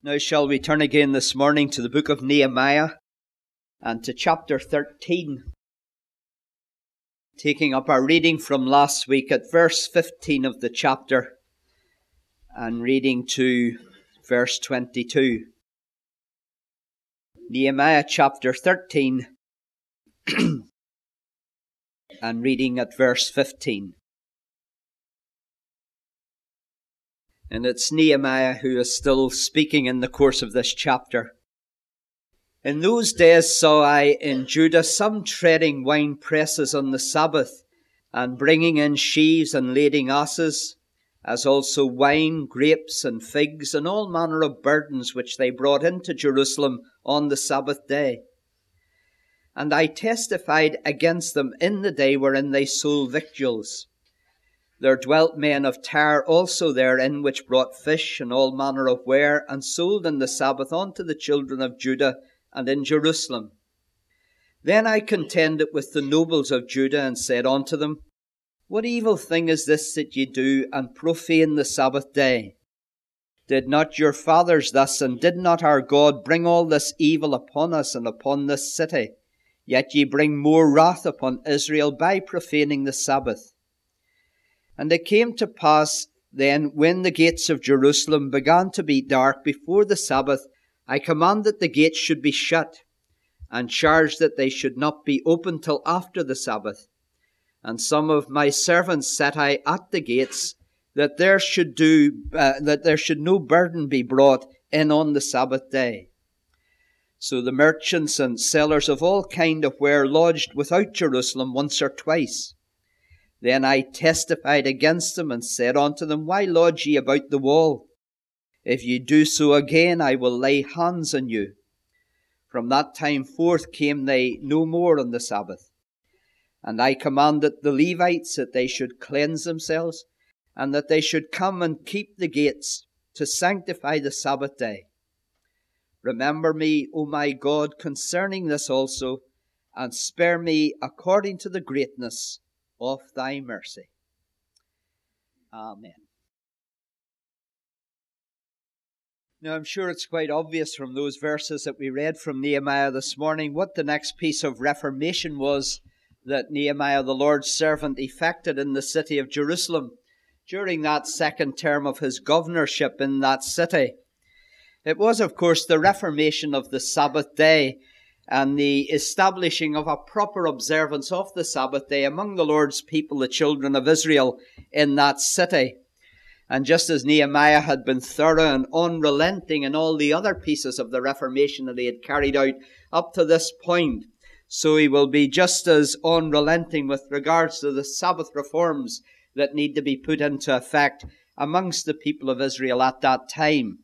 Now shall we turn again this morning to the book of Nehemiah and to chapter 13, taking up our reading from last week at verse 15 of the chapter and reading to verse 22. Nehemiah chapter 13 and reading at verse 15. And it's Nehemiah who is still speaking in the course of this chapter. In those days saw I in Judah some treading wine presses on the Sabbath, and bringing in sheaves and lading asses, as also wine, grapes, and figs, and all manner of burdens which they brought into Jerusalem on the Sabbath day. And I testified against them in the day wherein they sold victuals. There dwelt men of Tyre also therein, which brought fish and all manner of ware, and sold in the Sabbath unto the children of Judah and in Jerusalem. Then I contended with the nobles of Judah, and said unto them, What evil thing is this that ye do, and profane the Sabbath day? Did not your fathers thus, and did not our God bring all this evil upon us and upon this city? Yet ye bring more wrath upon Israel by profaning the Sabbath. And it came to pass then, when the gates of Jerusalem began to be dark before the Sabbath, I commanded the gates should be shut, and charged that they should not be opened till after the Sabbath. And some of my servants set I at the gates, that there should no burden be brought in on the Sabbath day. So the merchants and sellers of all kind of ware lodged without Jerusalem once or twice. Then I testified against them, and said unto them, Why lodge ye about the wall? If ye do so again, I will lay hands on you. From that time forth came they no more on the Sabbath. And I commanded the Levites that they should cleanse themselves, and that they should come and keep the gates, to sanctify the Sabbath day. Remember me, O my God, concerning this also, and spare me according to the greatness of thy mercy. Amen. Now, I'm sure it's quite obvious from those verses that we read from Nehemiah this morning what the next piece of reformation was that Nehemiah, the Lord's servant, effected in the city of Jerusalem during that second term of his governorship in that city. It was, of course, the reformation of the Sabbath day and the establishing of a proper observance of the Sabbath day among the Lord's people, the children of Israel, in that city. And just as Nehemiah had been thorough and unrelenting in all the other pieces of the Reformation that he had carried out up to this point, so he will be just as unrelenting with regards to the Sabbath reforms that need to be put into effect amongst the people of Israel at that time.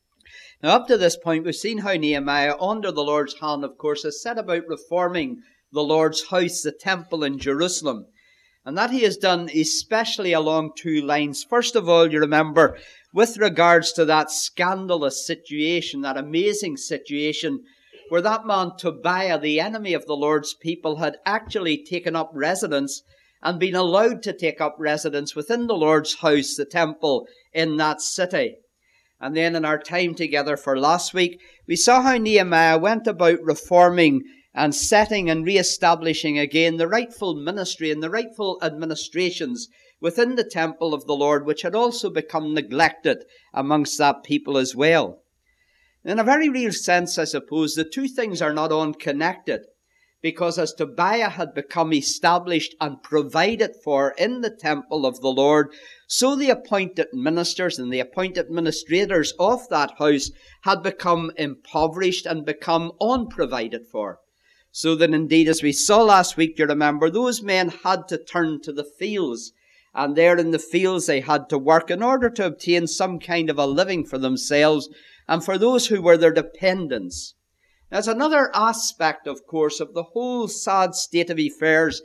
Now, up to this point, we've seen how Nehemiah, under the Lord's hand, of course, has set about reforming the Lord's house, the temple in Jerusalem. And that he has done especially along two lines. First of all, you remember, with regards to that scandalous situation, that amazing situation, where that man Tobiah, the enemy of the Lord's people, had actually taken up residence and been allowed to take up residence within the Lord's house, the temple, in that city. And then in our time together for last week, we saw how Nehemiah went about reforming and setting and re-establishing again the rightful ministry and the rightful administrations within the temple of the Lord, which had also become neglected amongst that people as well. In a very real sense, I suppose, the two things are not unconnected, because as Tobiah had become established and provided for in the temple of the Lord, so the appointed ministers and the appointed administrators of that house had become impoverished and become unprovided for. So that indeed, as we saw last week, you remember, those men had to turn to the fields. And there in the fields they had to work in order to obtain some kind of a living for themselves and for those who were their dependents. There's another aspect, of course, of the whole sad state of affairs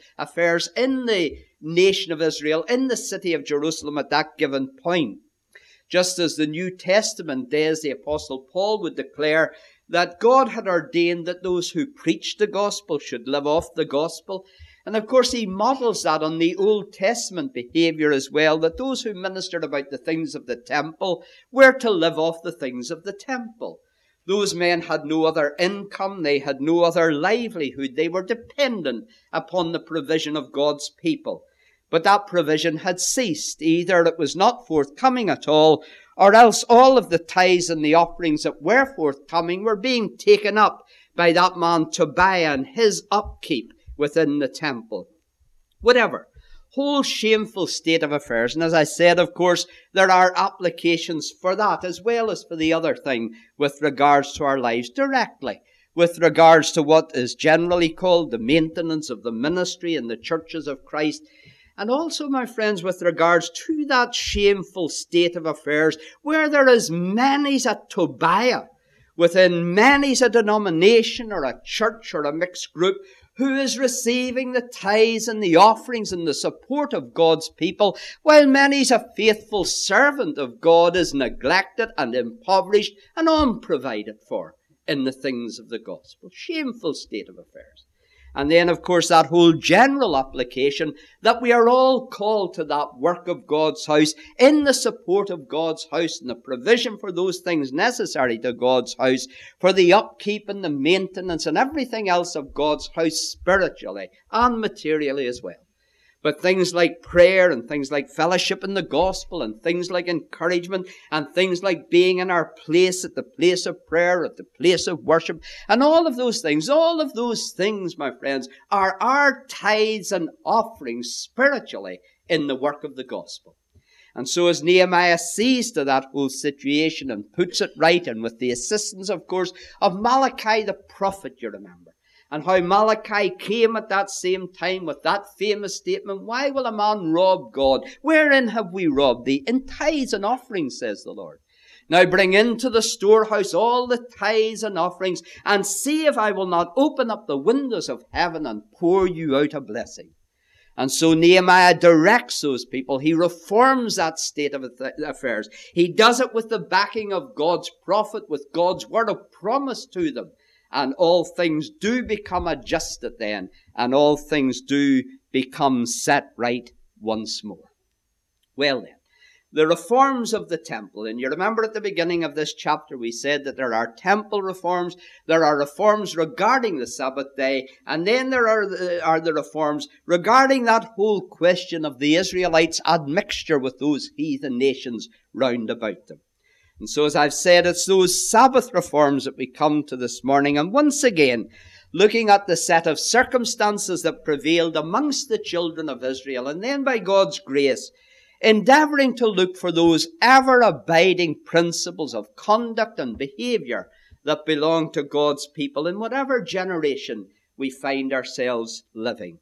in the nation of Israel, in the city of Jerusalem at that given point. Just as the New Testament days, the Apostle Paul would declare that God had ordained that those who preach the gospel should live off the gospel, And of course he models that on the Old Testament behaviour as well, that those who ministered about the things of the temple were to live off the things of the temple. Those men had no other income, they had no other livelihood, they were dependent upon the provision of God's people. But that provision had ceased. Either it was not forthcoming at all, or else all of the tithes and the offerings that were forthcoming were being taken up by that man Tobiah and his upkeep within the temple. Whatever. Whole shameful state of affairs. And as I said, of course, there are applications for that as well as for the other thing with regards to our lives directly. With regards to what is generally called the maintenance of the ministry in the churches of Christ. And also, my friends, with regards to that shameful state of affairs where there is many's a Tobiah within many's a denomination or a church or a mixed group who is receiving the tithes and the offerings and the support of God's people, while many's a faithful servant of God is neglected and impoverished and unprovided for in the things of the gospel. Shameful state of affairs. And then, of course, that whole general application that we are all called to that work of God's house, in the support of God's house and the provision for those things necessary to God's house, for the upkeep and the maintenance and everything else of God's house spiritually and materially as well. But things like prayer and things like fellowship in the gospel and things like encouragement and things like being in our place at the place of prayer, at the place of worship, and all of those things, my friends, are our tithes and offerings spiritually in the work of the gospel. And so as Nehemiah sees to that whole situation and puts it right, and with the assistance, of course, of Malachi the prophet, you remember, and how Malachi came at that same time with that famous statement, why will a man rob God? Wherein have we robbed thee? In tithes and offerings, says the Lord. Now bring into the storehouse all the tithes and offerings, and see if I will not open up the windows of heaven and pour you out a blessing. And so Nehemiah directs those people. He reforms that state of affairs. He does it with the backing of God's prophet, with God's word of promise to them. And all things do become adjusted then, and all things do become set right once more. Well then, the reforms of the temple, and you remember at the beginning of this chapter we said that there are temple reforms, there are reforms regarding the Sabbath day, and then there are the reforms regarding that whole question of the Israelites' admixture with those heathen nations round about them. And so, as I've said, it's those Sabbath reforms that we come to this morning. And once again, looking at the set of circumstances that prevailed amongst the children of Israel, and then by God's grace, endeavouring to look for those ever-abiding principles of conduct and behaviour that belong to God's people in whatever generation we find ourselves living.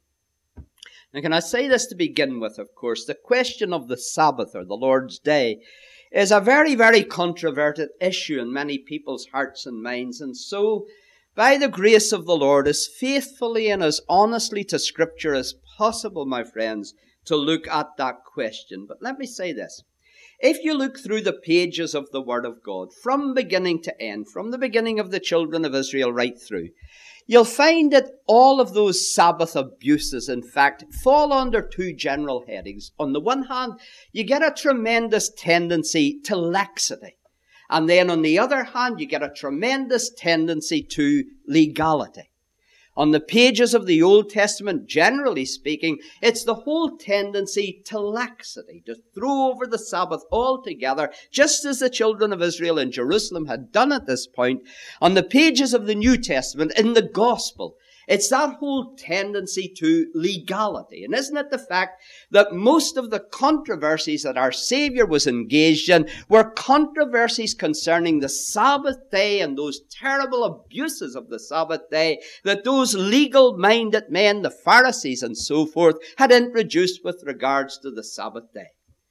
Now, can I say this to begin with, of course? The question of the Sabbath, or the Lord's Day, is a very, very controverted issue in many people's hearts and minds. And so, by the grace of the Lord, as faithfully and as honestly to Scripture as possible, my friends, to look at that question. But let me say this. If you look through the pages of the Word of God, from beginning to end, from the beginning of the children of Israel right through, you'll find that all of those Sabbath abuses, in fact, fall under two general headings. On the one hand, you get a tremendous tendency to laxity. And then on the other hand, you get a tremendous tendency to legality. On the pages of the Old Testament, generally speaking, it's the whole tendency to laxity, to throw over the Sabbath altogether, just as the children of Israel in Jerusalem had done at this point. On the pages of the New Testament, in the Gospel, it's that whole tendency to legality. And isn't it the fact that most of the controversies that our Savior was engaged in were controversies concerning the Sabbath day and those terrible abuses of the Sabbath day that those legal-minded men, the Pharisees and so forth, had introduced with regards to the Sabbath day?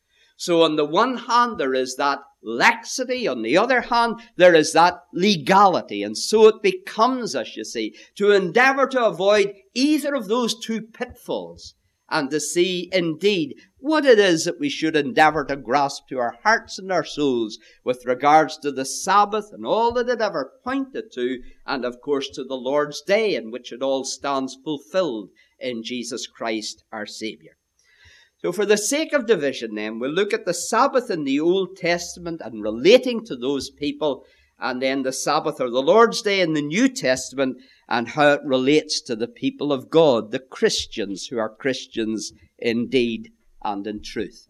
So on the one hand, there is that laxity. On the other hand, there is that legality. And so it becomes, as you see, to endeavour to avoid either of those two pitfalls and to see indeed what it is that we should endeavour to grasp to our hearts and our souls with regards to the Sabbath and all that it ever pointed to, and of course to the Lord's Day in which it all stands fulfilled in Jesus Christ our Saviour. So for the sake of division then, we'll look at the Sabbath in the Old Testament and relating to those people, and then the Sabbath or the Lord's Day in the New Testament and how it relates to the people of God, the Christians who are Christians in deed and in truth.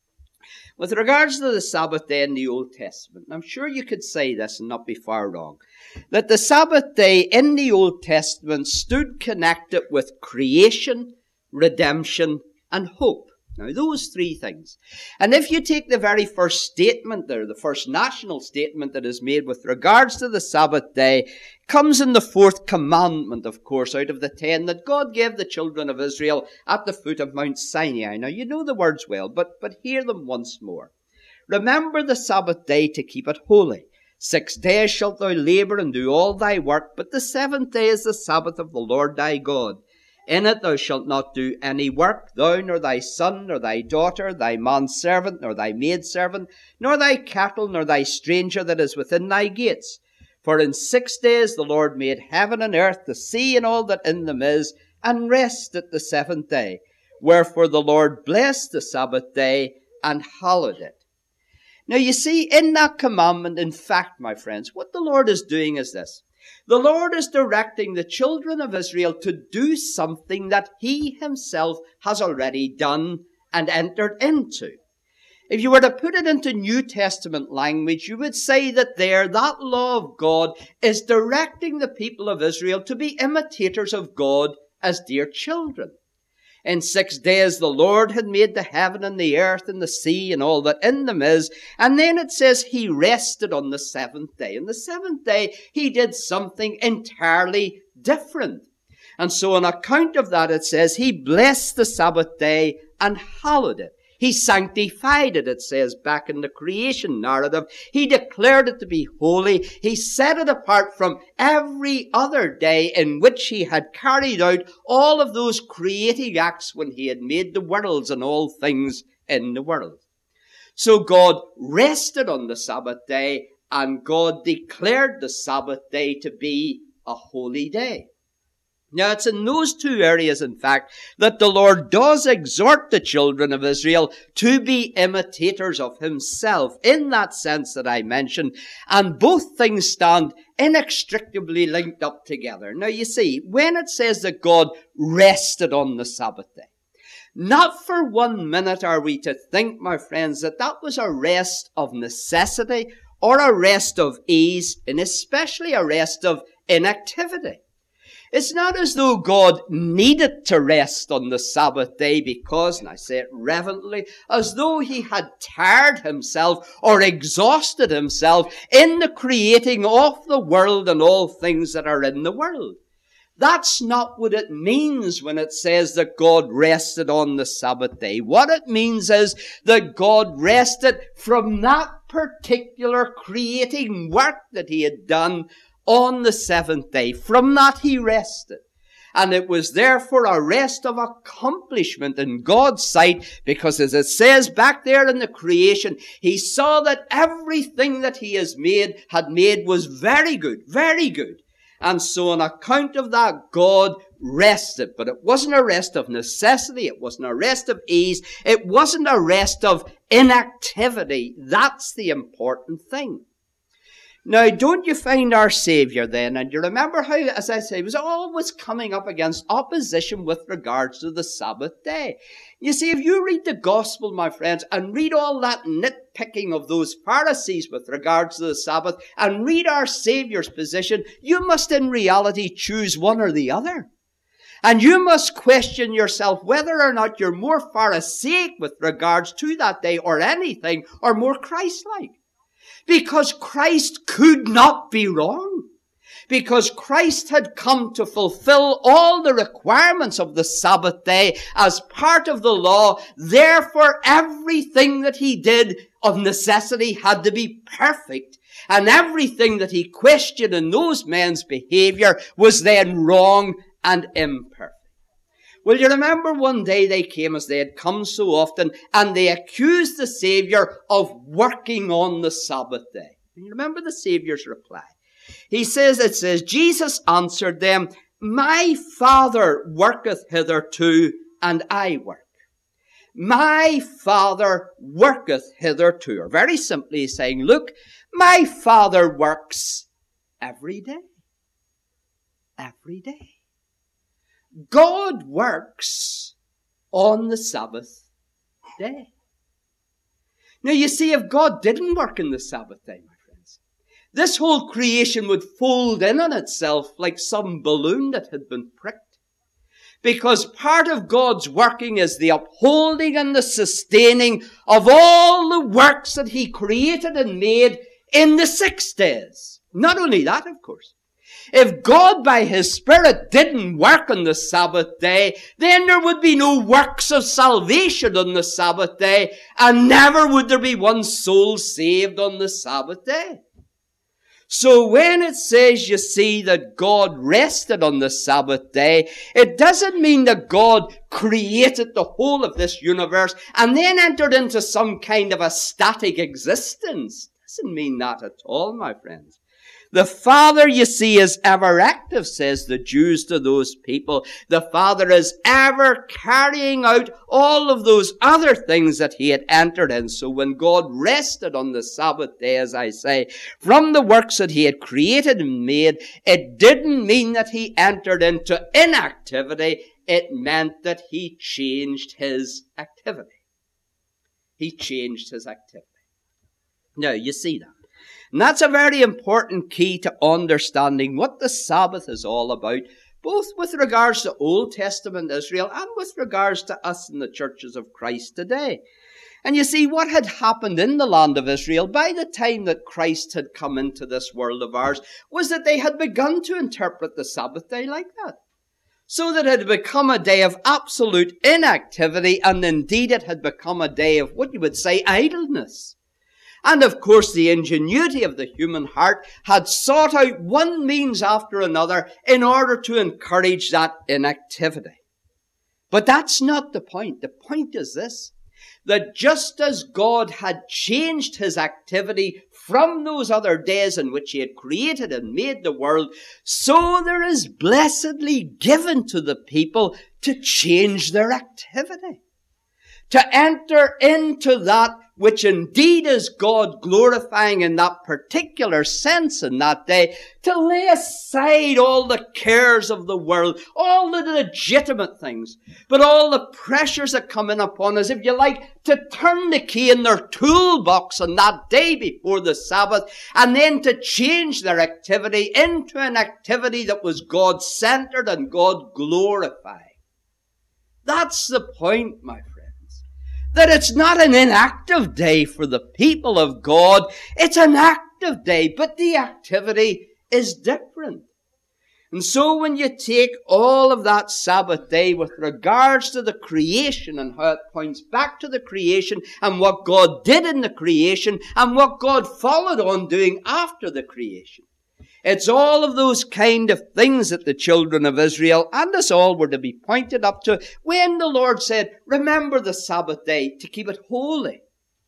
With regards to the Sabbath day in the Old Testament, I'm sure you could say this and not be far wrong, that the Sabbath day in the Old Testament stood connected with creation, redemption, and hope. Now, those three things. And if you take the very first statement there, the first national statement that is made with regards to the Sabbath day, comes in the fourth commandment, of course, out of the 10 that God gave the children of Israel at the foot of Mount Sinai. Now, you know the words well, but hear them once more. Remember the Sabbath day to keep it holy. 6 days shalt thou labour and do all thy work, but the 7th day is the Sabbath of the Lord thy God. In it thou shalt not do any work, thou, nor thy son, nor thy daughter, thy manservant, nor thy maidservant, nor thy cattle, nor thy stranger that is within thy gates. For in 6 days the Lord made heaven and earth, the sea, and all that in them is, and rested the 7th day. Wherefore the Lord blessed the Sabbath day and hallowed it. Now you see, in that commandment, in fact, my friends, what the Lord is doing is this. The Lord is directing the children of Israel to do something that He Himself has already done and entered into. If you were to put it into New Testament language, you would say that that law of God is directing the people of Israel to be imitators of God as dear children. In 6 days the Lord had made the heaven and the earth and the sea and all that in them is. And then it says He rested on the 7th day. And the 7th day He did something entirely different. And so on account of that it says He blessed the Sabbath day and hallowed it. He sanctified it, it says back in the creation narrative. He declared it to be holy. He set it apart from every other day in which He had carried out all of those creating acts when He had made the worlds and all things in the world. So God rested on the Sabbath day, and God declared the Sabbath day to be a holy day. Now, it's in those two areas, in fact, that the Lord does exhort the children of Israel to be imitators of Himself, in that sense that I mentioned, and both things stand inextricably linked up together. Now, you see, when it says that God rested on the Sabbath day, not for 1 minute are we to think, my friends, that that was a rest of necessity or a rest of ease, and especially a rest of inactivity. It's not as though God needed to rest on the Sabbath day because, and I say it reverently, as though He had tired Himself or exhausted Himself in the creating of the world and all things that are in the world. That's not what it means when it says that God rested on the Sabbath day. What it means is that God rested from that particular creating work that He had done on the 7th day. From that He rested. And it was therefore a rest of accomplishment in God's sight, because as it says back there in the creation, He saw that everything that He had made was very good, very good. And so on account of that, God rested. But it wasn't a rest of necessity. It wasn't a rest of ease. It wasn't a rest of inactivity. That's the important thing. Now, don't you find our Saviour then, and you remember how, as I say, He was always coming up against opposition with regards to the Sabbath day. You see, if you read the Gospel, my friends, and read all that nitpicking of those Pharisees with regards to the Sabbath, and read our Saviour's position, you must in reality choose one or the other. And you must question yourself whether or not you're more Pharisaic with regards to that day or anything, or more Christ-like. Because Christ could not be wrong. Because Christ had come to fulfill all the requirements of the Sabbath day as part of the law. Therefore, everything that He did of necessity had to be perfect. And everything that He questioned in those men's behavior was then wrong and imperfect. Well, you remember one day they came, as they had come so often, and they accused the Saviour of working on the Sabbath day. And you remember the Saviour's reply. It says, Jesus answered them, My Father worketh hitherto, and I work. My Father worketh hitherto. Or very simply he's saying, look, my Father works every day. Every day. God works on the Sabbath day. Now you see, if God didn't work on the Sabbath day, my friends, this whole creation would fold in on itself like some balloon that had been pricked. Because part of God's working is the upholding and the sustaining of all the works that He created and made in the 6 days. Not only that, of course. If God by His Spirit didn't work on the Sabbath day, then there would be no works of salvation on the Sabbath day, and never would there be one soul saved on the Sabbath day. So when it says, you see, that God rested on the Sabbath day, it doesn't mean that God created the whole of this universe and then entered into some kind of a static existence. It doesn't mean that at all, my friends. The Father, you see, is ever active, says the Jews to those people. The Father is ever carrying out all of those other things that He had entered in. So when God rested on the Sabbath day, as I say, from the works that He had created and made, it didn't mean that He entered into inactivity. It meant that He changed His activity. He changed His activity. Now, you see that. And that's a very important key to understanding what the Sabbath is all about, both with regards to Old Testament Israel and with regards to us in the churches of Christ today. And you see, what had happened in the land of Israel by the time that Christ had come into this world of ours was that they had begun to interpret the Sabbath day like that. So that it had become a day of absolute inactivity, and indeed it had become a day of what you would say idleness. And of course, the ingenuity of the human heart had sought out one means after another in order to encourage that inactivity. But that's not the point. The point is this, that just as God had changed His activity from those other days in which He had created and made the world, so there is blessedly given to the people to change their activity, to enter into that which indeed is God glorifying in that particular sense in that day, to lay aside all the cares of the world, all the legitimate things, but all the pressures that come in upon us, if you like, to turn the key in their toolbox on that day before the Sabbath, and then to change their activity into an activity that was God-centered and God-glorifying. That's the point, my friend. That it's not an inactive day for the people of God. It's an active day, but the activity is different. And so when you take all of that Sabbath day with regards to the creation and how it points back to the creation and what God did in the creation and what God followed on doing after the creation, it's all of those kind of things that the children of Israel and us all were to be pointed up to when the Lord said, remember the Sabbath day to keep it holy.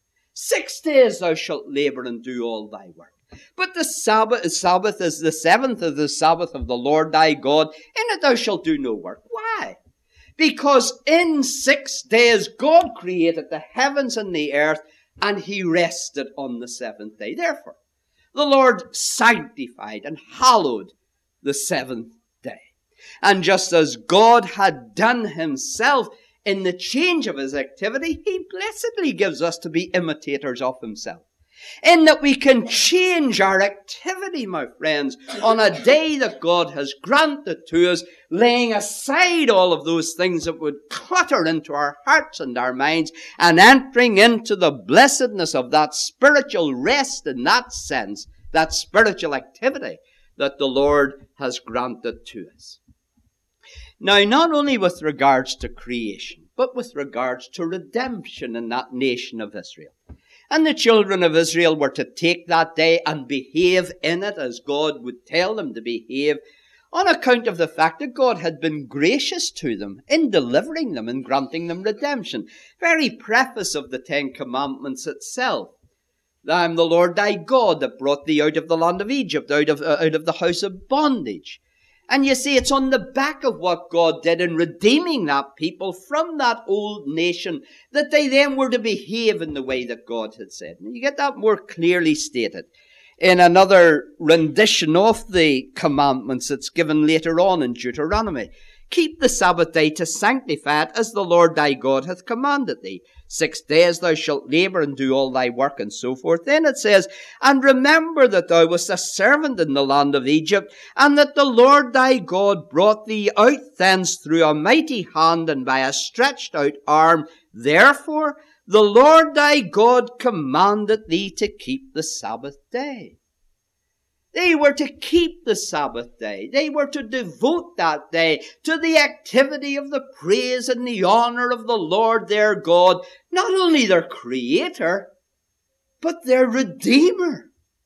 6 days thou shalt labor and do all thy work. But the Sabbath is the 7th of the Sabbath of the Lord thy God. In it thou shalt do no work. Why? Because in 6 days God created the heavens and the earth, and He rested on the 7th day. Therefore, the Lord sanctified and hallowed the 7th day. And just as God had done Himself in the change of His activity, He blessedly gives us to be imitators of Himself. In that we can change our activity, my friends, on a day that God has granted to us, laying aside all of those things that would clutter into our hearts and our minds, and entering into the blessedness of that spiritual rest in that sense, that spiritual activity that the Lord has granted to us. Now, not only with regards to creation, but with regards to redemption in that nation of Israel. And the children of Israel were to take that day and behave in it as God would tell them to behave, on account of the fact that God had been gracious to them in delivering them and granting them redemption. Very preface of the 10 Commandments itself. I am the Lord thy God that brought thee out of the land of Egypt, out of the house of bondage. And you see, it's on the back of what God did in redeeming that people from that old nation that they then were to behave in the way that God had said. And you get that more clearly stated in another rendition of the commandments that's given later on in Deuteronomy. Keep the Sabbath day to sanctify it, as the Lord thy God hath commanded thee. 6 days thou shalt labor and do all thy work, and so forth. Then it says, and remember that thou wast a servant in the land of Egypt, and that the Lord thy God brought thee out thence through a mighty hand and by a stretched out arm. Therefore the Lord thy God commanded thee to keep the Sabbath day. They were to keep the Sabbath day. They were to devote that day to the activity of the praise and the honor of the Lord their God, not only their Creator, but their Redeemer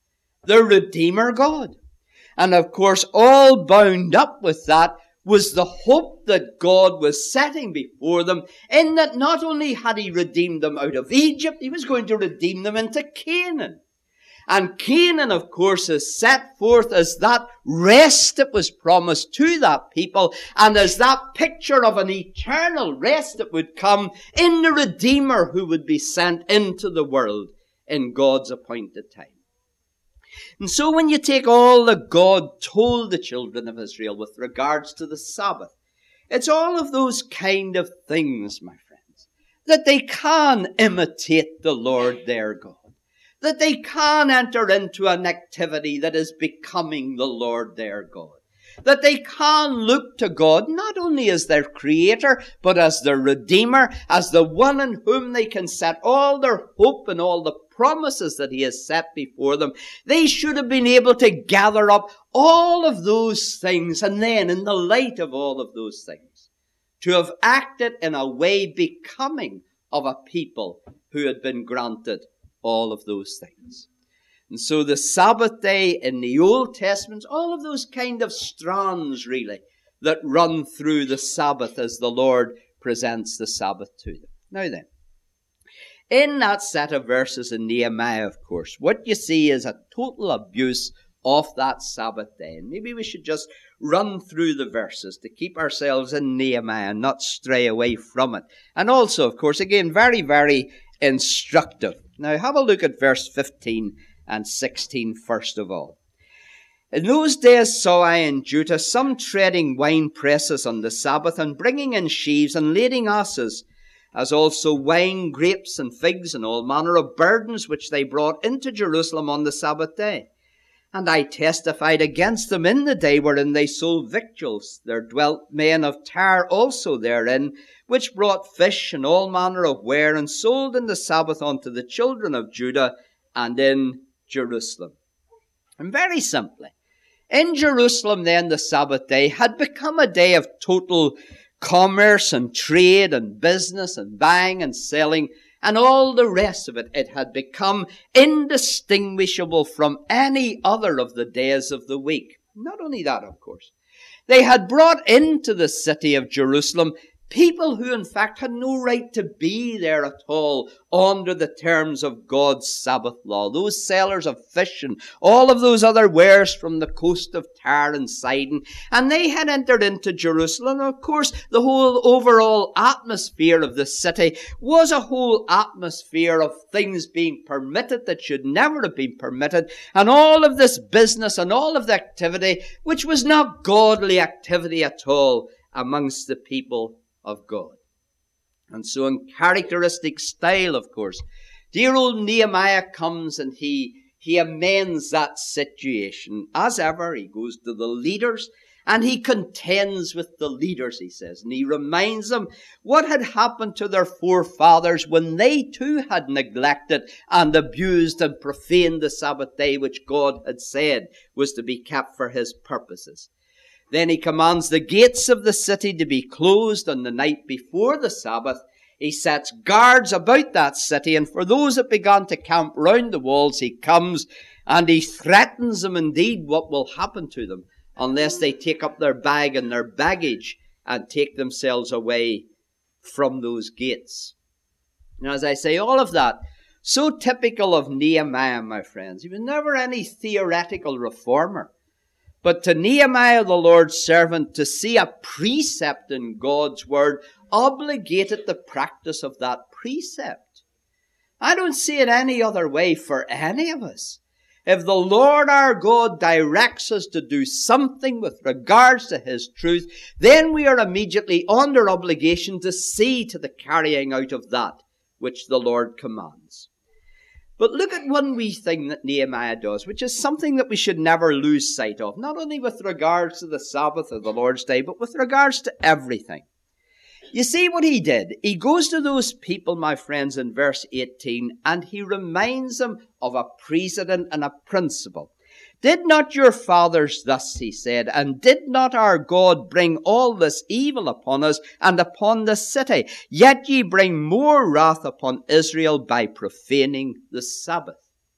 God. And of course, all bound up with that was the hope that God was setting before them, in that not only had He redeemed them out of Egypt, He was going to redeem them into Canaan. And Canaan, of course, is set forth as that rest that was promised to that people, and as that picture of an eternal rest that would come in the Redeemer who would be sent into the world in God's appointed time. And so when you take all that God told the children of Israel with regards to the Sabbath, it's all of those kind of things, my friends, that they can imitate the Lord their God. That they can enter into an activity that is becoming the Lord their God. That they can look to God not only as their Creator, but as their Redeemer, as the one in whom they can set all their hope and all the promises that He has set before them. They should have been able to gather up all of those things, and then, in the light of all of those things, to have acted in a way becoming of a people who had been granted all of those things. And so the Sabbath day in the Old Testament, all of those kind of strands really that run through the Sabbath as the Lord presents the Sabbath to them. Now then, in that set of verses in Nehemiah, of course, what you see is a total abuse of that Sabbath day. And maybe we should just run through the verses to keep ourselves in Nehemiah and not stray away from it. And also, of course, again, very, very instructive. Now, have a look at verse 15 and 16 first of all. In those days saw I in Judah some treading wine presses on the Sabbath, and bringing in sheaves and lading asses, as also wine, grapes, and figs, and all manner of burdens which they brought into Jerusalem on the Sabbath day. And I testified against them in the day wherein they sold victuals. There dwelt men of Tyre also therein, which brought fish and all manner of ware, and sold in the Sabbath unto the children of Judah and in Jerusalem. And very simply, in Jerusalem then the Sabbath day had become a day of total commerce and trade and business and buying and selling, and all the rest of it. It had become indistinguishable from any other of the days of the week. Not only that, of course. They had brought into the city of Jerusalem people who in fact had no right to be there at all under the terms of God's Sabbath law. Those sellers of fish and all of those other wares from the coast of Tyre and Sidon. And they had entered into Jerusalem. And of course, the whole overall atmosphere of the city was a whole atmosphere of things being permitted that should never have been permitted. And all of this business and all of the activity, which was not godly activity at all amongst the people of God. And so in characteristic style, of course, dear old Nehemiah comes and he amends that situation. As ever, he goes to the leaders and he contends with the leaders, he says. And he reminds them what had happened to their forefathers when they too had neglected and abused and profaned the Sabbath day, which God had said was to be kept for His purposes. Then he commands the gates of the city to be closed on the night before the Sabbath. He sets guards about that city, and for those that began to camp round the walls, he comes and he threatens them indeed what will happen to them unless they take up their bag and their baggage and take themselves away from those gates. Now, as I say, all of that, so typical of Nehemiah, my friends. He was never any theoretical reformer. But to Nehemiah, the Lord's servant, to see a precept in God's word obligated the practice of that precept. I don't see it any other way for any of us. If the Lord our God directs us to do something with regards to His truth, then we are immediately under obligation to see to the carrying out of that which the Lord commands. But look at one wee thing that Nehemiah does, which is something that we should never lose sight of, not only with regards to the Sabbath or the Lord's Day, but with regards to everything. You see what he did? He goes to those people, my friends, in verse 18, and he reminds them of a precedent and a principle. Did not your fathers thus, he said, and did not our God bring all this evil upon us and upon the city? Yet ye bring more wrath upon Israel by profaning the Sabbath.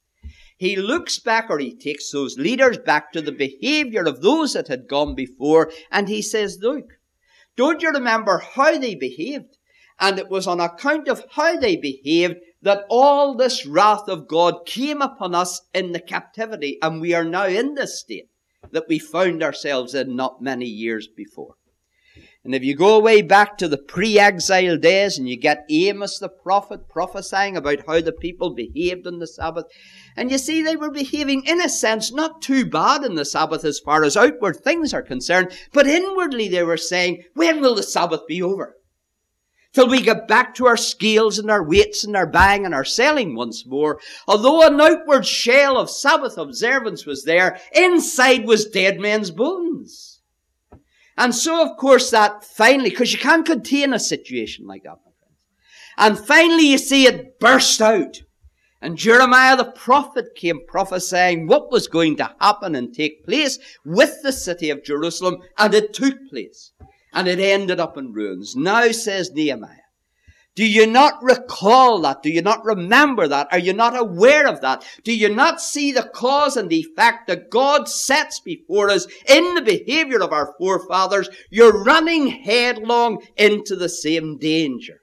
He looks back, or he takes those leaders back to the behavior of those that had gone before, and he says, look, don't you remember how they behaved? And it was on account of how they behaved that all this wrath of God came upon us in the captivity, and we are now in this state that we found ourselves in not many years before. And if you go way back to the pre-exile days and you get Amos the prophet prophesying about how the people behaved on the Sabbath, and you see they were behaving in a sense not too bad in the Sabbath as far as outward things are concerned, but inwardly they were saying, when will the Sabbath be over? Till we get back to our scales and our weights and our buying and our selling once more. Although an outward shell of Sabbath observance was there, inside was dead men's bones. And so, of course, that finally, because you can't contain a situation like that, my friends. And finally, you see it burst out. And Jeremiah the prophet came prophesying what was going to happen and take place with the city of Jerusalem. And it took place. And it ended up in ruins. Now, says Nehemiah, do you not recall that? Do you not remember that? Are you not aware of that? Do you not see the cause and the effect that God sets before us in the behavior of our forefathers? You're running headlong into the same danger.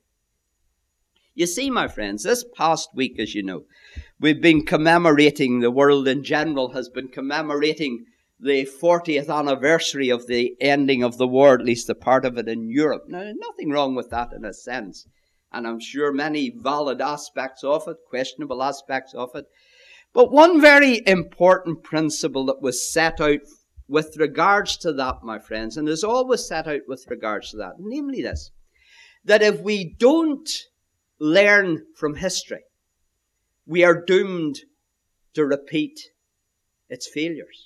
You see, my friends, this past week, as you know, we've been commemorating, the world in general has been commemorating the 40th anniversary of the ending of the war, at least a part of it in Europe. Now, there's nothing wrong with that in a sense. And I'm sure many valid aspects of it, questionable aspects of it. But one very important principle that was set out with regards to that, my friends, and is always set out with regards to that, namely this, that if we don't learn from history, we are doomed to repeat its failures.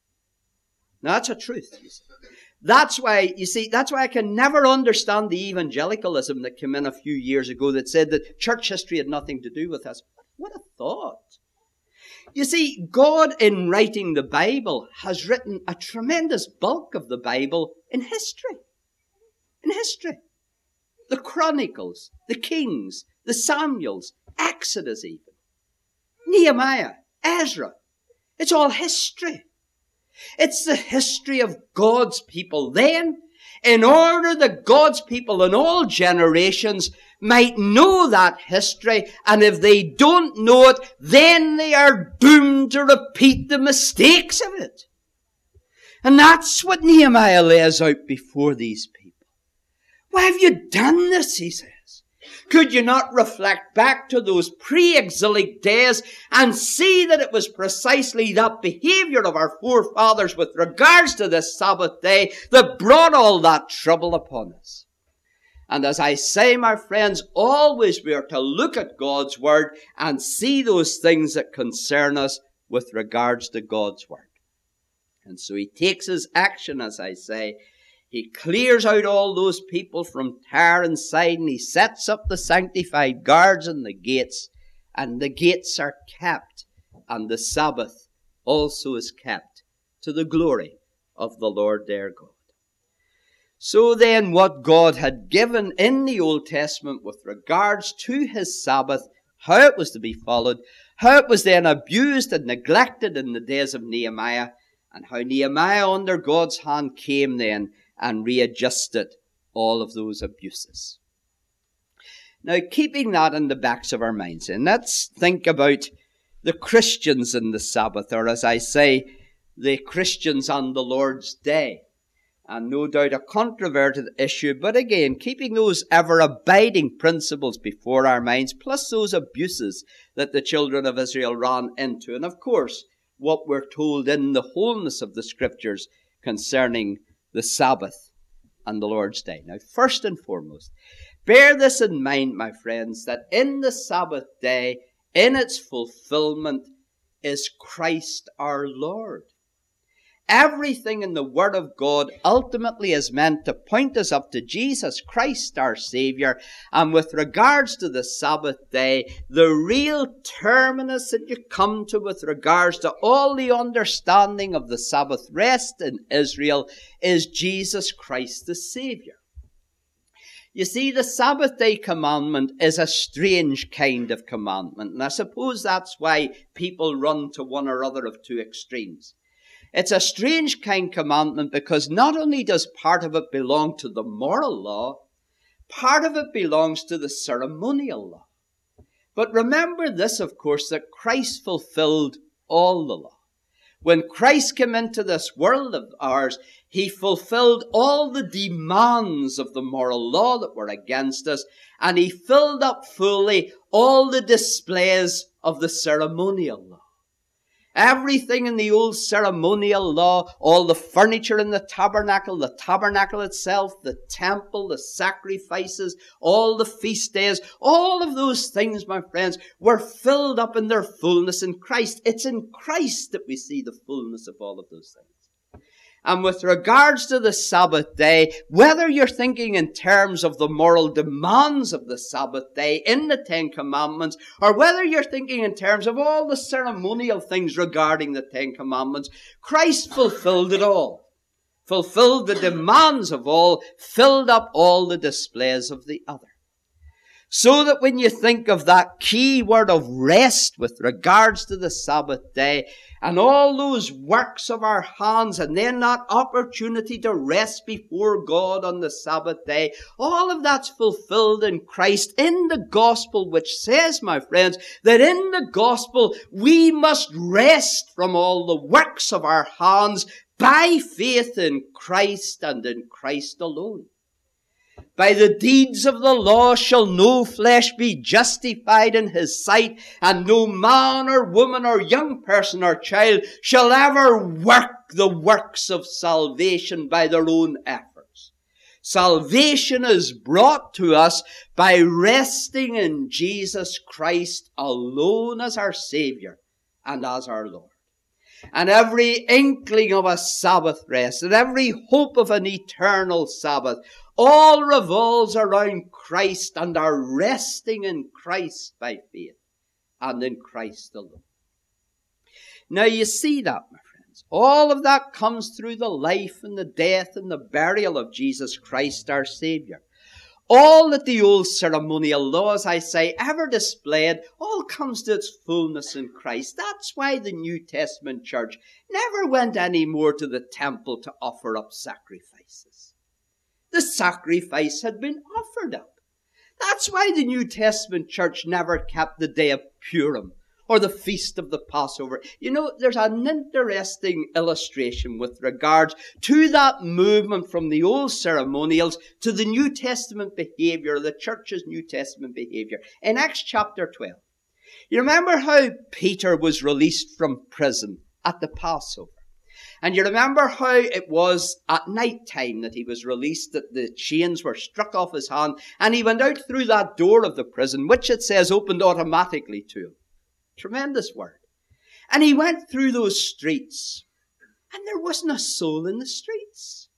Now, that's a truth, you see. That's why I can never understand the evangelicalism that came in a few years ago that said that church history had nothing to do with us. What a thought. You see, God, in writing the Bible, has written a tremendous bulk of the Bible in history. In history. The Chronicles, the Kings, the Samuels, Exodus even. Nehemiah, Ezra. It's all history. It's the history of God's people then, in order that God's people in all generations might know that history, and if they don't know it, then they are doomed to repeat the mistakes of it. And that's what Nehemiah lays out before these people. Why have you done this, he says. Could you not reflect back to those pre-exilic days and see that it was precisely that behavior of our forefathers with regards to this Sabbath day that brought all that trouble upon us? And as I say, my friends, always we are to look at God's Word and see those things that concern us with regards to God's Word. And so he takes his action, as I say. He clears out all those people from Tyre and Sidon. He sets up the sanctified guards in the gates, and the gates are kept, and the Sabbath also is kept to the glory of the Lord their God. So then, what God had given in the Old Testament with regards to his Sabbath, how it was to be followed, how it was then abused and neglected in the days of Nehemiah, and how Nehemiah under God's hand came then and readjusted all of those abuses. Now, keeping that in the backs of our minds, and let's think about the Christians in the Sabbath, or as I say, the Christians and the Lord's Day. And no doubt a controverted issue, but again, keeping those ever-abiding principles before our minds, plus those abuses that the children of Israel ran into. And of course, what we're told in the wholeness of the Scriptures concerning the Sabbath and the Lord's Day. Now, first and foremost, bear this in mind, my friends, that in the Sabbath day, in its fulfillment, is Christ our Lord. Everything in the Word of God ultimately is meant to point us up to Jesus Christ, our Savior. And with regards to the Sabbath day, the real terminus that you come to with regards to all the understanding of the Sabbath rest in Israel is Jesus Christ the Savior. You see, the Sabbath day commandment is a strange kind of commandment. And I suppose that's why people run to one or other of two extremes. It's a strange kind of commandment because not only does part of it belong to the moral law, part of it belongs to the ceremonial law. But remember this, of course, that Christ fulfilled all the law. When Christ came into this world of ours, he fulfilled all the demands of the moral law that were against us, and he filled up fully all the displays of the ceremonial law. Everything in the old ceremonial law, all the furniture in the tabernacle itself, the temple, the sacrifices, all the feast days, all of those things, my friends, were filled up in their fullness in Christ. It's in Christ that we see the fullness of all of those things. And with regards to the Sabbath day, whether you're thinking in terms of the moral demands of the Sabbath day in the Ten Commandments, or whether you're thinking in terms of all the ceremonial things regarding the Ten Commandments, Christ fulfilled it all. Fulfilled the demands of all, filled up all the displays of the other. So that when you think of that key word of rest with regards to the Sabbath day, and all those works of our hands, and then that opportunity to rest before God on the Sabbath day, all of that's fulfilled in Christ in the gospel, which says, my friends, that in the gospel we must rest from all the works of our hands by faith in Christ and in Christ alone. By the deeds of the law shall no flesh be justified in his sight, and no man or woman or young person or child shall ever work the works of salvation by their own efforts. Salvation is brought to us by resting in Jesus Christ alone as our Savior and as our Lord. And every inkling of a Sabbath rest, and every hope of an eternal Sabbath, all revolves around Christ and our resting in Christ by faith and in Christ alone. Now you see that, my friends. All of that comes through the life and the death and the burial of Jesus Christ, our Savior. All that the old ceremonial law, as I say, ever displayed, all comes to its fullness in Christ. That's why the New Testament church never went any more to the temple to offer up sacrifices. The sacrifice had been offered up. That's why the New Testament church never kept the day of Purim or the feast of the Passover. You know, there's an interesting illustration with regards to that movement from the old ceremonials to the New Testament behavior, the church's New Testament behavior. In Acts chapter 12, you remember how Peter was released from prison at the Passover? And you remember how it was at night time that he was released, that the chains were struck off his hand, and he went out through that door of the prison, which it says opened automatically to him. Tremendous word. And he went through those streets, and there wasn't a soul in the streets.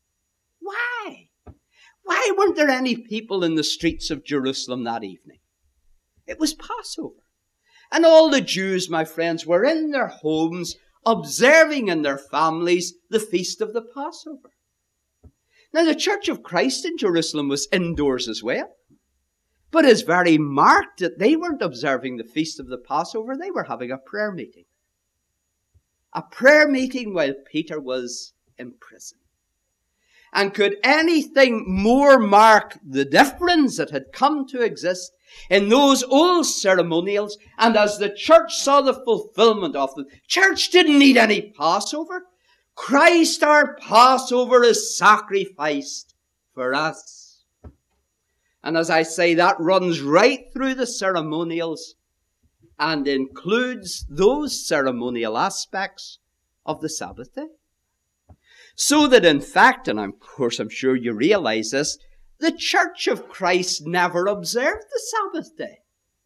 Why? Why weren't there any people in the streets of Jerusalem that evening? It was Passover. And all the Jews, my friends, were in their homes, observing in their families the feast of the Passover. Now, the Church of Christ in Jerusalem was indoors as well. But it's very marked that they weren't observing the feast of the Passover. They were having a prayer meeting. A prayer meeting while Peter was in prison. And could anything more mark the difference that had come to exist in those old ceremonials? And as the church saw the fulfillment of them, church didn't need any Passover. Christ, our Passover, is sacrificed for us. And as I say, that runs right through the ceremonials and includes those ceremonial aspects of the Sabbath day. So that in fact, and of course I'm sure you realize this, the Church of Christ never observed the Sabbath day.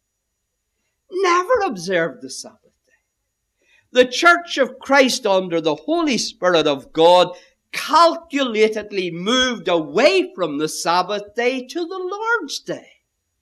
Never observed the Sabbath day. The Church of Christ under the Holy Spirit of God calculatedly moved away from the Sabbath day to the Lord's day.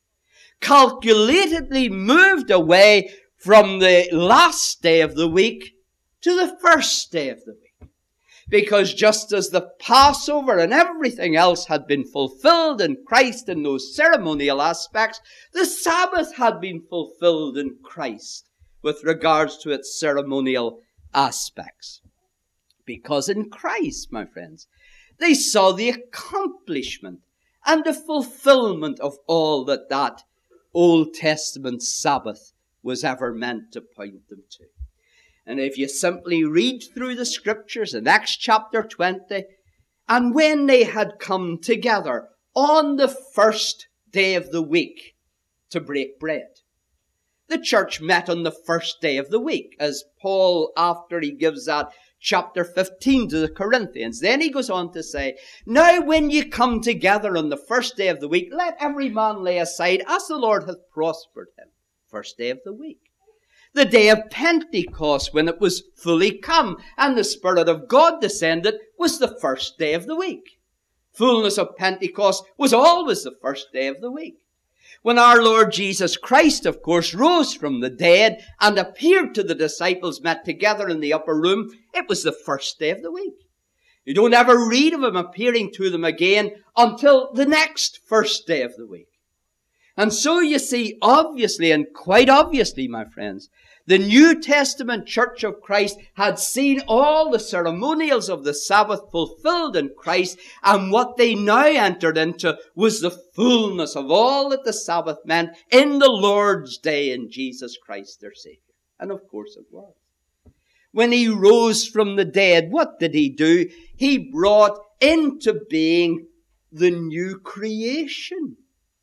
Calculatedly moved away from the last day of the week to the first day of the week. Because just as the Passover and everything else had been fulfilled in Christ in those ceremonial aspects, the Sabbath had been fulfilled in Christ with regards to its ceremonial aspects. Because in Christ, my friends, they saw the accomplishment and the fulfillment of all that Old Testament Sabbath was ever meant to point them to. And if you simply read through the scriptures in Acts chapter 20, and when they had come together on the first day of the week to break bread. The church met on the first day of the week, as Paul, after he gives that chapter 15 to the Corinthians, then he goes on to say, now when you come together on the first day of the week, let every man lay aside as the Lord hath prospered him. First day of the week. The day of Pentecost, when it was fully come and the Spirit of God descended, was the first day of the week. Fullness of Pentecost was always the first day of the week. When our Lord Jesus Christ, of course, rose from the dead and appeared to the disciples met together in the upper room, it was the first day of the week. You don't ever read of him appearing to them again until the next first day of the week. And so you see, obviously and quite obviously, my friends, the New Testament Church of Christ had seen all the ceremonials of the Sabbath fulfilled in Christ, and what they now entered into was the fullness of all that the Sabbath meant in the Lord's day in Jesus Christ their Savior. And of course it was. When he rose from the dead, what did he do? He brought into being the new creation.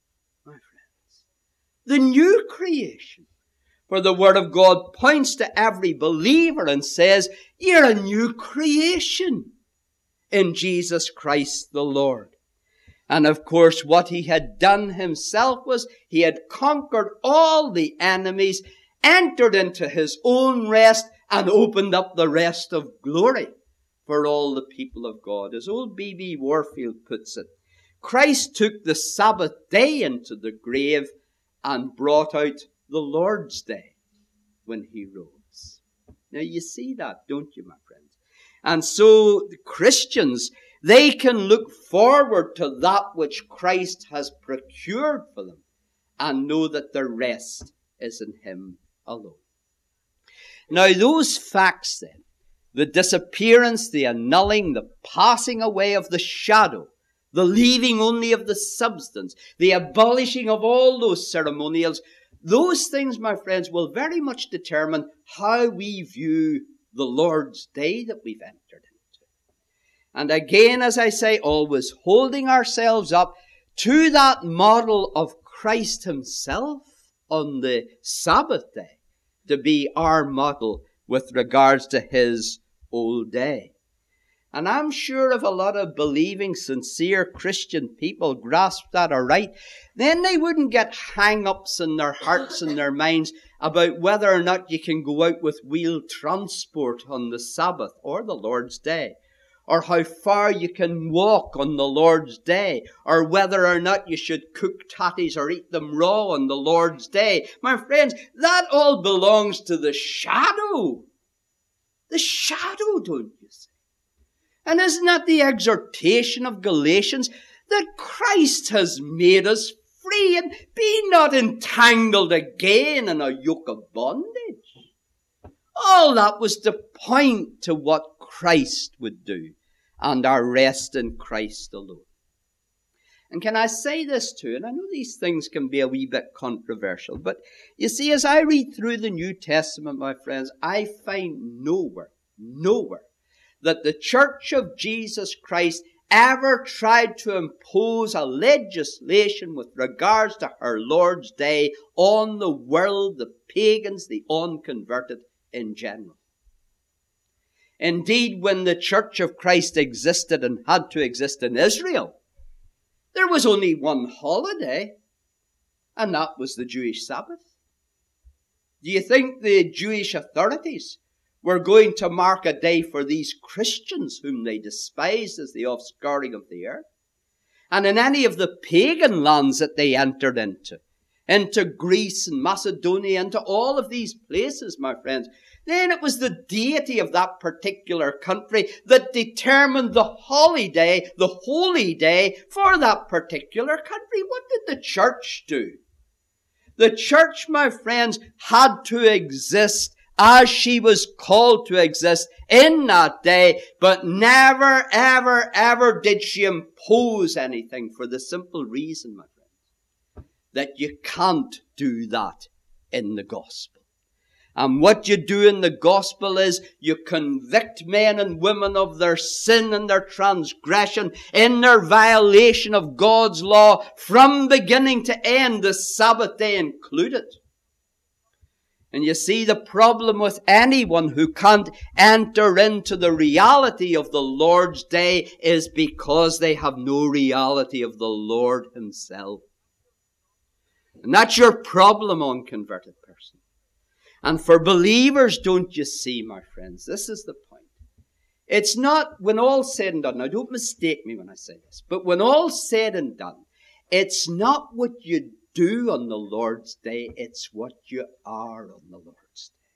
The new creation. For the Word of God points to every believer and says, you're a new creation in Jesus Christ the Lord. And of course, what he had done himself was he had conquered all the enemies, entered into his own rest, and opened up the rest of glory for all the people of God. As old B.B. Warfield puts it, Christ took the Sabbath day into the grave and brought out the Lord's day when he rose. Now you see that, don't you, my friends? And so the Christians, they can look forward to that which Christ has procured for them and know that their rest is in him alone. Now those facts then, the disappearance, the annulling, the passing away of the shadow, the leaving only of the substance, the abolishing of all those ceremonials, those things, my friends, will very much determine how we view the Lord's day that we've entered into. And again, as I say, always holding ourselves up to that model of Christ himself on the Sabbath day to be our model with regards to his old day. And I'm sure if a lot of believing, sincere Christian people grasp that aright, then they wouldn't get hang-ups in their hearts and their minds about whether or not you can go out with wheeled transport on the Sabbath or the Lord's day, or how far you can walk on the Lord's day, or whether or not you should cook tatties or eat them raw on the Lord's day. My friends, that all belongs to the shadow. The shadow, don't you see? And isn't that the exhortation of Galatians? That Christ has made us free, and be not entangled again in a yoke of bondage. All that was to point to what Christ would do and our rest in Christ alone. And can I say this too? And I know these things can be a wee bit controversial, but you see, as I read through the New Testament, my friends, I find nowhere that the Church of Jesus Christ ever tried to impose a legislation with regards to her Lord's Day on the world, the pagans, the unconverted in general. Indeed, when the Church of Christ existed and had to exist in Israel, there was only one holiday, and that was the Jewish Sabbath. Do you think the Jewish authorities were going to mark a day for these Christians whom they despised as the offscouring of the earth? And in any of the pagan lands that they entered into Greece and Macedonia, into all of these places, my friends, then it was the deity of that particular country that determined the holiday, the holy day for that particular country. What did the church do? The church, my friends, had to exist as she was called to exist in that day, but never, ever, ever did she impose anything, for the simple reason, my friends, that you can't do that in the gospel. And what you do in the gospel is you convict men and women of their sin and their transgression in their violation of God's law from beginning to end, the Sabbath day included. And you see, the problem with anyone who can't enter into the reality of the Lord's day is because they have no reality of the Lord himself. And that's your problem, unconverted person. And for believers, don't you see, my friends, this is the point. It's not, when all's said and done, now don't mistake me when I say this, but when all's said and done, it's not what you do on the Lord's day, it's what you are on the Lord's day.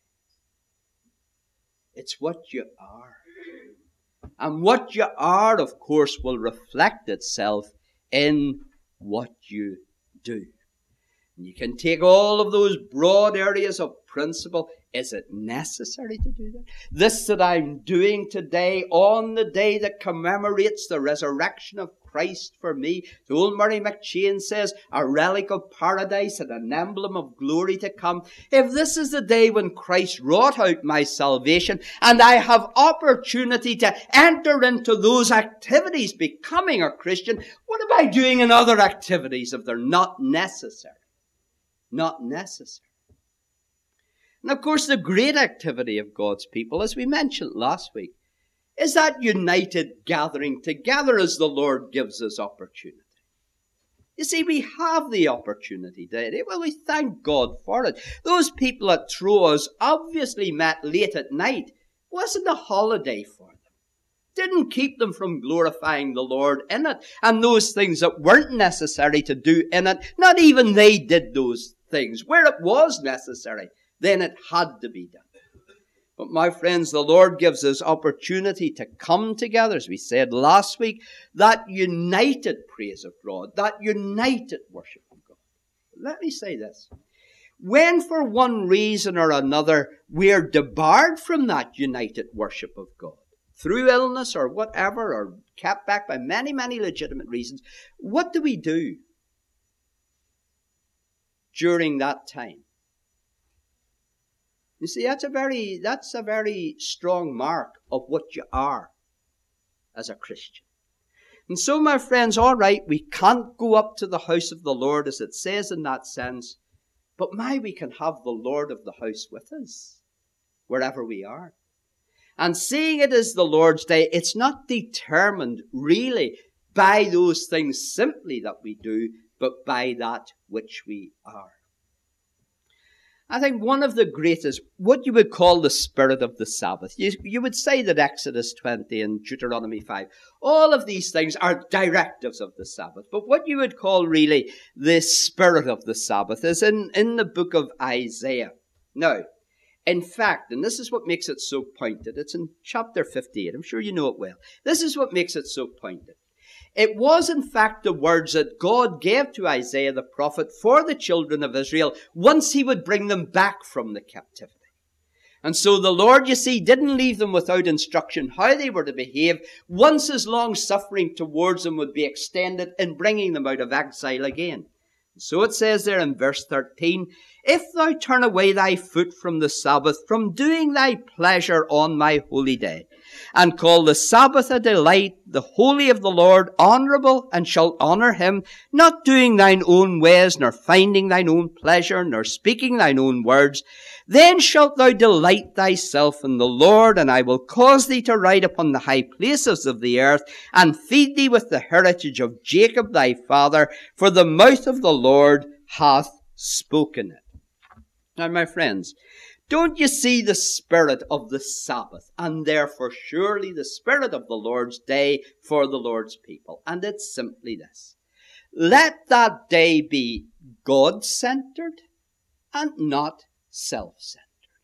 It's what you are. And what you are, of course, will reflect itself in what you do. You can take all of those broad areas of principle. Is it necessary to do that? This that I'm doing today on the day that commemorates the resurrection of Christ for me, the old Murray McCheyne says, a relic of paradise and an emblem of glory to come. If this is the day when Christ wrought out my salvation and I have opportunity to enter into those activities becoming a Christian, what am I doing in other activities if they're not necessary? Not necessary. And of course, the great activity of God's people, as we mentioned last week, is that united gathering together as the Lord gives us opportunity. You see, we have the opportunity today. Well, we thank God for it. Those people at Troas obviously met late at night. It wasn't a holiday for them. Didn't keep them from glorifying the Lord in it. And those things that weren't necessary to do in it, not even they did those things. Where it was necessary, then it had to be done. But my friends, the Lord gives us opportunity to come together, as we said last week, that united praise of God, that united worship of God. Let me say this. When for one reason or another we're debarred from that united worship of God, through illness or whatever, or kept back by many, many legitimate reasons, what do we do during that time? You see, that's a very strong mark of what you are as a Christian. And so, my friends, all right, we can't go up to the house of the Lord as it says in that sense, but we can have the Lord of the house with us wherever we are. And seeing it as the Lord's day, it's not determined really by those things simply that we do, but by that which we are. I think one of the greatest, what you would call the spirit of the Sabbath. You would say that Exodus 20 and Deuteronomy 5, all of these things are directives of the Sabbath. But what you would call really the spirit of the Sabbath is in the book of Isaiah. Now, in fact, and this is what makes it so pointed, it's in chapter 58. I'm sure you know it well. This is what makes it so pointed. It was, in fact, the words that God gave to Isaiah the prophet for the children of Israel once he would bring them back from the captivity. And so the Lord, you see, didn't leave them without instruction how they were to behave once his long suffering towards them would be extended in bringing them out of exile again. So it says there in verse 13, if thou turn away thy foot from the Sabbath, from doing thy pleasure on my holy day, and call the Sabbath a delight, the holy of the Lord honourable, and shalt honour him, not doing thine own ways, nor finding thine own pleasure, nor speaking thine own words, then shalt thou delight thyself in the Lord, and I will cause thee to ride upon the high places of the earth, and feed thee with the heritage of Jacob thy father, for the mouth of the Lord hath spoken it. Now, my friends, don't you see the spirit of the Sabbath, and therefore surely the spirit of the Lord's day for the Lord's people? And it's simply this. Let that day be God-centered and not self-centered.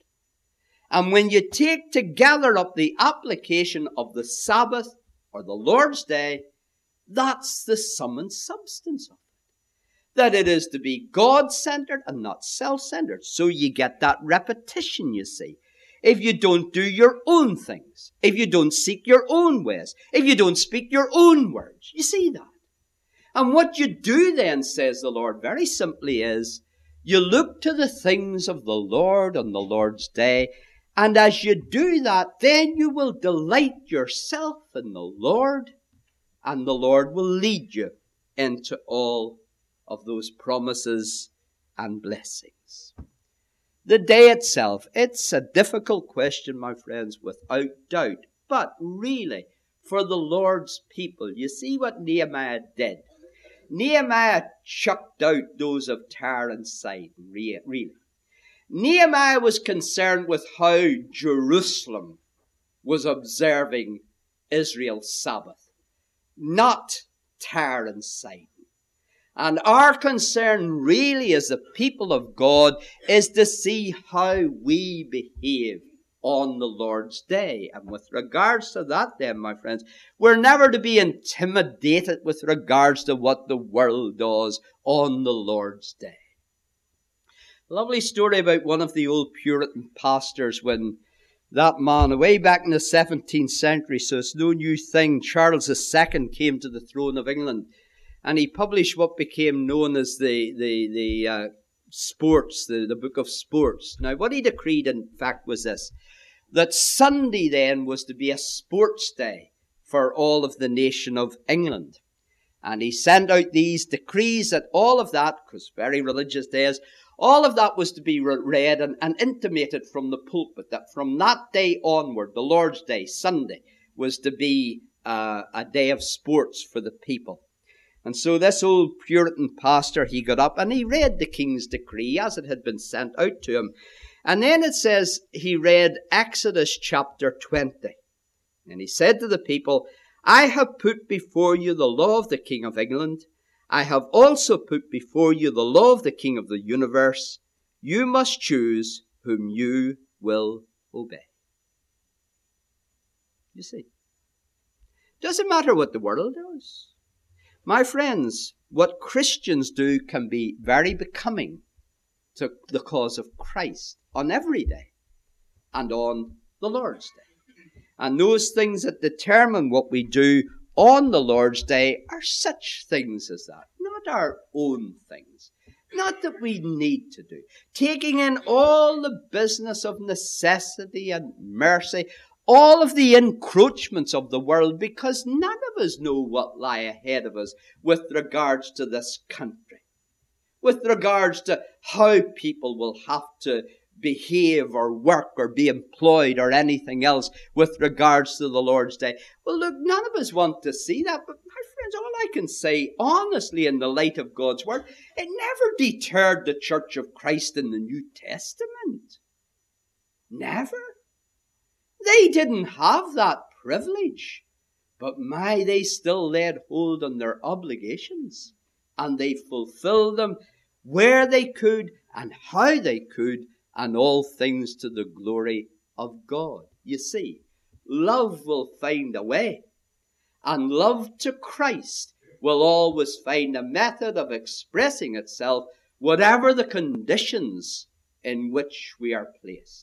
And when you take together up the application of the Sabbath or the Lord's day, that's the sum and substance of it. That it is to be God-centered and not self-centered. So you get that repetition, you see. If you don't do your own things, if you don't seek your own ways, if you don't speak your own words, you see that. And what you do then, says the Lord, very simply is, you look to the things of the Lord on the Lord's day, and as you do that, then you will delight yourself in the Lord, and the Lord will lead you into all of those promises and blessings. The day itself, it's a difficult question, my friends, without doubt. But really, for the Lord's people, you see what Nehemiah did. Nehemiah chucked out those of Tyre and Sidon, really. Nehemiah was concerned with how Jerusalem was observing Israel's Sabbath, not Tyre and Sidon. And our concern really as the people of God is to see how we behave on the Lord's day. And with regards to that then, my friends, we're never to be intimidated with regards to what the world does on the Lord's day. A lovely story about one of the old Puritan pastors when that man, way back in the 17th century, so it's no new thing, Charles II came to the throne of England. And he published what became known as the Sports, the Book of Sports. Now, what he decreed, in fact, was this, that Sunday then was to be a sports day for all of the nation of England. And he sent out these decrees that all of that, because very religious days, all of that was to be read and intimated from the pulpit, that from that day onward, the Lord's Day, Sunday, was to be a day of sports for the people. And so this old Puritan pastor, he got up and he read the king's decree as it had been sent out to him. And then it says he read Exodus chapter 20. And he said to the people, I have put before you the law of the King of England. I have also put before you the law of the King of the universe. You must choose whom you will obey. You see, doesn't matter what the world does. My friends, what Christians do can be very becoming to the cause of Christ on every day and on the Lord's Day. And those things that determine what we do on the Lord's Day are such things as that, not our own things, not that we need to do. Taking in all the business of necessity and mercy, all of the encroachments of the world, because none of us know what lie ahead of us with regards to this country, with regards to how people will have to behave or work or be employed or anything else with regards to the Lord's Day. Well, look, none of us want to see that, but my friends, all I can say honestly in the light of God's Word, it never deterred the Church of Christ in the New Testament. Never. They didn't have that privilege, but they still laid hold on their obligations, and they fulfilled them where they could and how they could, and all things to the glory of God. You see, love will find a way, and love to Christ will always find a method of expressing itself, whatever the conditions in which we are placed.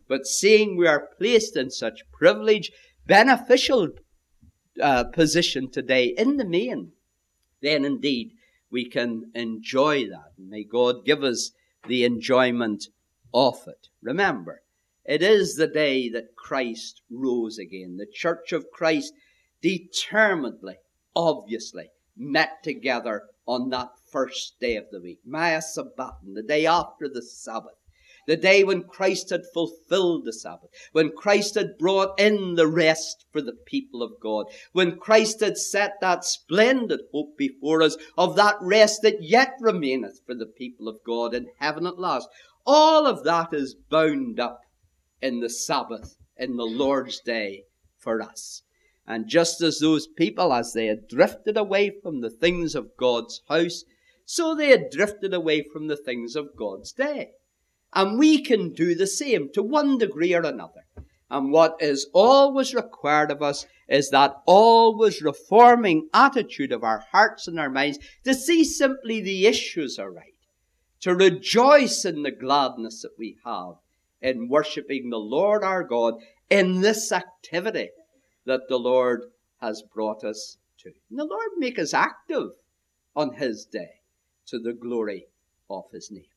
But seeing we are placed in such privileged, beneficial position today in the main, then indeed we can enjoy that. And may God give us the enjoyment of it. Remember, it is the day that Christ rose again. The Church of Christ determinedly, obviously, met together on that first day of the week, Maya Sabbaton, the day after the Sabbath, the day when Christ had fulfilled the Sabbath, when Christ had brought in the rest for the people of God, when Christ had set that splendid hope before us of that rest that yet remaineth for the people of God in heaven at last. All of that is bound up in the Sabbath, in the Lord's day for us. And just as those people, as they had drifted away from the things of God's house, so they had drifted away from the things of God's day. And we can do the same to one degree or another. And what is always required of us is that always reforming attitude of our hearts and our minds to see simply the issues aright, to rejoice in the gladness that we have in worshipping the Lord our God in this activity that the Lord has brought us to. And the Lord make us active on His day to the glory of His name.